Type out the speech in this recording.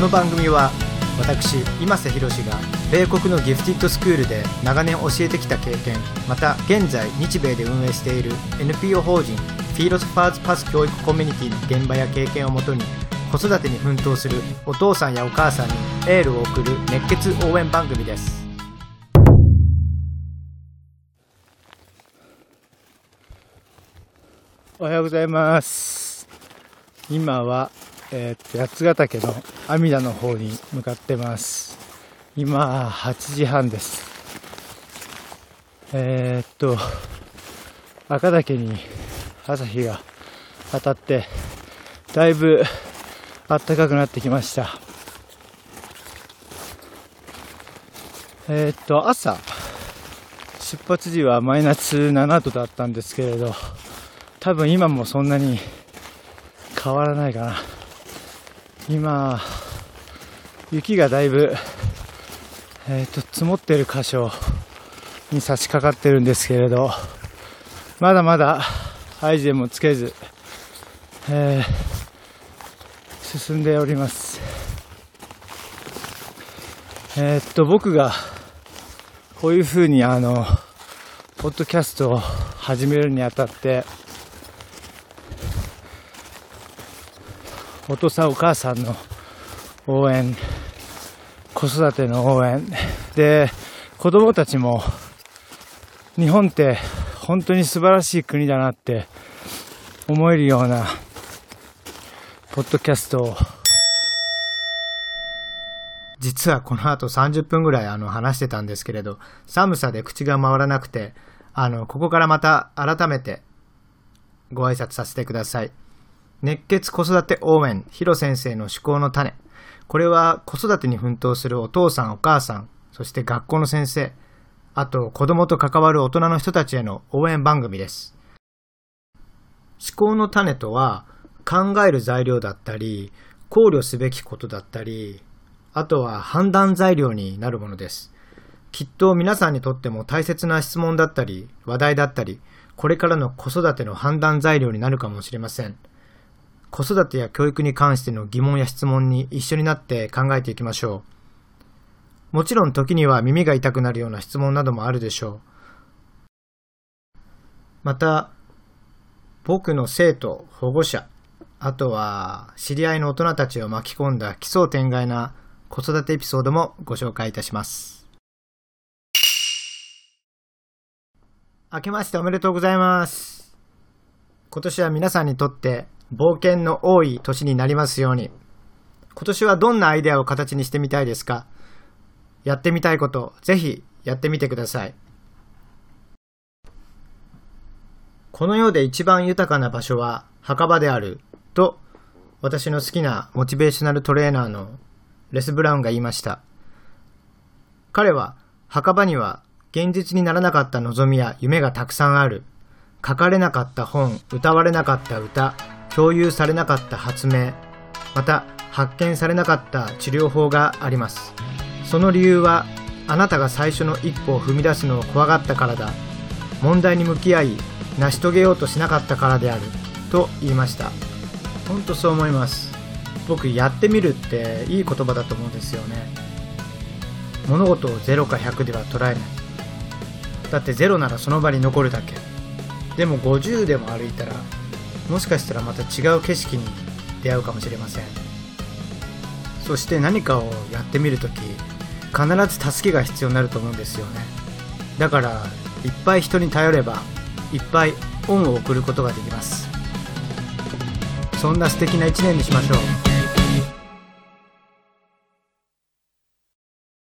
の番組は私今瀬博が米国のギフティッドスクールで長年教えてきた経験、また現在日米で運営している NPO 法人フィーロスファーズパス教育コミュニティの現場や経験をもとに子育てに奮闘するお父さんやお母さんにエールを送る熱血応援番組です。 おはようございます。今は、八ヶ岳の阿弥陀の方に向かってます。今8時半です。赤岳に朝日が当たってだいぶ暖かくなってきました。朝出発時はマイナス7度だったんですけれど、多分今もそんなに変わらないかな。今雪がだいぶ、積もっている箇所に差し掛かってるんですけれど、まだまだアイゼンもつけず、進んでおります。僕がこういうふうにポッドキャストを始めるにあたって、お父さんお母さんの応援、子育ての応援で、子供たちも日本って本当に素晴らしい国だなって思えるようなポッドキャストを、 実はこの後30分ぐらい話してたんですけれど、寒さで口が回らなくて、ここからまた改めてご挨拶させてください。熱血子育て応援、ヒロ先生の思考の種。これは子育てに奮闘するお父さんお母さん、そして学校の先生、あと子供と関わる大人の人たちへの応援番組です。思考の種とは、考える材料だったり、考慮すべきことだったり、あとは判断材料になるものです。きっと皆さんにとっても大切な質問だったり、話題だったり、これからの子育ての判断材料になるかもしれません。子育てや教育に関しての疑問や質問に一緒になって考えていきましょう。もちろん時には耳が痛くなるような質問などもあるでしょう。また、僕の生徒、保護者、あとは知り合いの大人たちを巻き込んだ奇想天外な子育てエピソードもご紹介いたします。明けましておめでとうございます。今年は皆さんにとって冒険の多い年になりますように。今年はどんなアイデアを形にしてみたいですか？やってみたいこと、ぜひやってみてください。この世で一番豊かな場所は墓場であると、私の好きなモチベーショナルトレーナーのレス・ブラウンが言いました。彼は墓場には現実にならなかった望みや夢がたくさんある。書かれなかった本、歌われなかった歌、共有されなかった発明、また発見されなかった治療法があります。その理由は、あなたが最初の一歩を踏み出すのを怖がったからだ。問題に向き合い、成し遂げようとしなかったからである、と言いました。本当そう思います。僕、やってみるっていい言葉だと思うんですよね。物事を0か100では捉えない。だって0ならその場に残るだけ。でも50でも歩いたら、もしかしたらまた違う景色に出会うかもしれません。そして何かをやってみるとき、必ず助けが必要になると思うんですよね。だからいっぱい人に頼れば、いっぱい恩を送ることができます。そんな素敵な一年にしましょう。